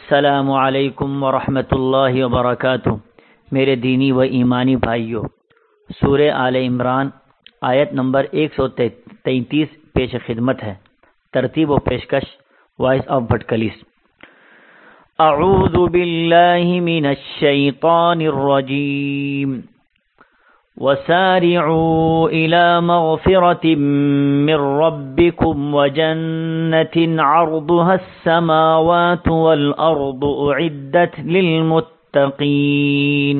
السلام علیکم ورحمۃ اللہ وبرکاتہ۔ میرے دینی و ایمانی بھائیوں، سورہ آل عمران آیت نمبر 133 پیش خدمت ہے۔ ترتیب و پیشکش وائس آف بھٹکلیس۔ اعوذ باللہ من الشیطان الرجیم وسارعوا إلى مغفرة من ربكم وجنة عرضها السماوات والأرض أعدت للمتقين۔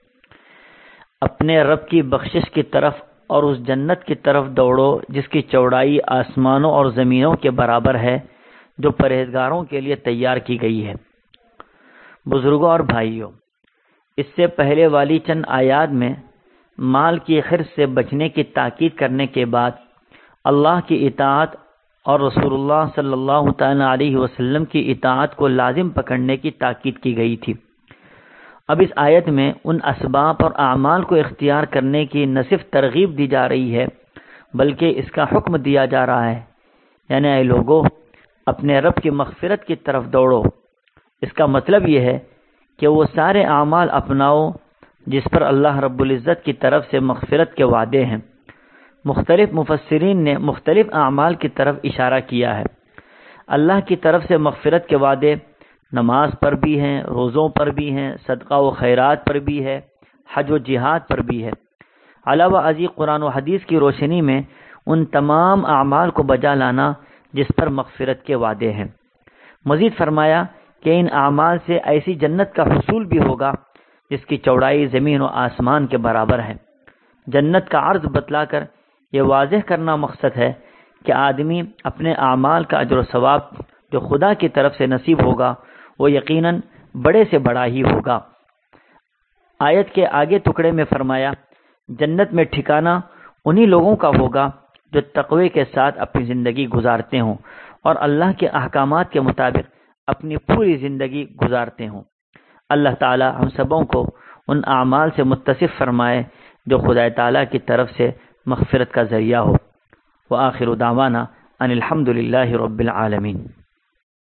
اپنے رب کی بخشش کی طرف اور اس جنت کی طرف دوڑو جس کی چوڑائی آسمانوں اور زمینوں کے برابر ہے، جو پرہیزگاروں کے لیے تیار کی گئی ہے۔ بزرگوں اور بھائیوں، اس سے پہلے والی چند آیات میں مال کی خرچ سے بچنے کی تاکید کرنے کے بعد اللہ کی اطاعت اور رسول اللہ صلی اللہ تعالی علیہ وسلم کی اطاعت کو لازم پکڑنے کی تاکید کی گئی تھی۔ اب اس آیت میں ان اسباب اور اعمال کو اختیار کرنے کی نہ صرف ترغیب دی جا رہی ہے بلکہ اس کا حکم دیا جا رہا ہے، یعنی اے لوگو، اپنے رب کی مغفرت کی طرف دوڑو۔ اس کا مطلب یہ ہے کہ وہ سارے اعمال اپناؤ جس پر اللہ رب العزت کی طرف سے مغفرت کے وعدے ہیں۔ مختلف مفسرین نے مختلف اعمال کی طرف اشارہ کیا ہے۔ اللہ کی طرف سے مغفرت کے وعدے نماز پر بھی ہیں، روزوں پر بھی ہیں، صدقہ و خیرات پر بھی ہے، حج و جہاد پر بھی ہے۔ علاوہ ازیں قرآن و حدیث کی روشنی میں ان تمام اعمال کو بجا لانا جس پر مغفرت کے وعدے ہیں۔ مزید فرمایا کہ ان اعمال سے ایسی جنت کا حصول بھی ہوگا جس کی چوڑائی زمین و آسمان کے برابر ہے۔ جنت کا عرض بتلا کر یہ واضح کرنا مقصد ہے کہ آدمی اپنے اعمال کا اجر و ثواب جو خدا کی طرف سے نصیب ہوگا وہ یقیناً بڑے سے بڑا ہی ہوگا۔ آیت کے آگے ٹکڑے میں فرمایا، جنت میں ٹھکانہ انہی لوگوں کا ہوگا جو تقوی کے ساتھ اپنی زندگی گزارتے ہوں اور اللہ کے احکامات کے مطابق اپنی پوری زندگی گزارتے ہوں۔ اللہ تعالی ہم سبوں کو ان اعمال سے متصف فرمائے جو خدا تعالی کی طرف سے مغفرت کا ذریعہ ہو۔ وآخر دعوانا ان الحمد للہ رب العالمین۔